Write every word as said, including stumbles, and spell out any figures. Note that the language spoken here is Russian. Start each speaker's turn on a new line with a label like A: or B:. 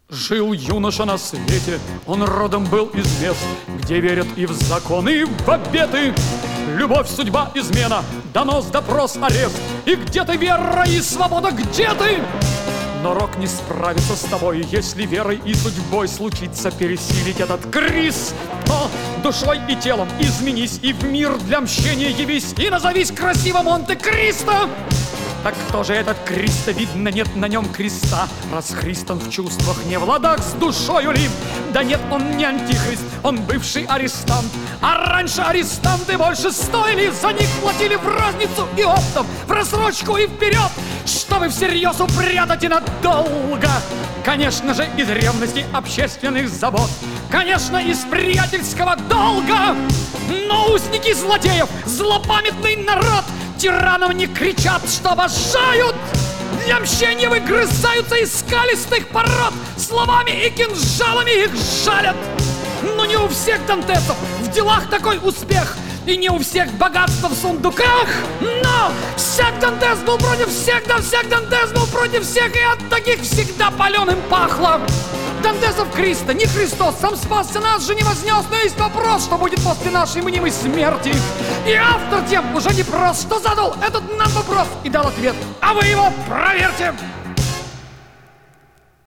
A: Жил юноша на свете, он родом был из мест, где верят и в законы, и в обеты. Любовь, судьба, измена, донос, допрос, арест. И где ты, вера и свобода, где ты? Но рок не справится с тобой, если верой и судьбой случится пересилить этот криз. Но душой и телом изменись, и в мир для мщения явись, и назовись красиво Монте-Кристо. Так кто же этот Кристо? Видно, нет на нем креста. Раз Христ он в чувствах, не в ладах с душою ли? Да нет, он не антихрист, он бывший арестант. А раньше арестанты больше стоили, за них платили в разницу и оптом, в рассрочку и вперед, чтобы всерьез упрятать и надолго. Конечно же, из ревности общественных забот, конечно, из приятельского долга. Но узники злодеев, злопамятный народ, тиранам не кричат, что обожают. Для мщения выгрызаются из скалистых пород, словами и кинжалами их жалят. Но не у всех дантесов в делах такой успех, и не у всех богатство в сундуках. Но всяк дантес был против всех, да всяк дантес был против всех, и от таких всегда паленым пахло. Дантесов Кристо, не Христос, сам спасся, нас же не вознес. Но есть вопрос, что будет после нашей мнимой смерти. И автор тем уже не прост, что задал этот нам вопрос и дал ответ. А вы его проверьте.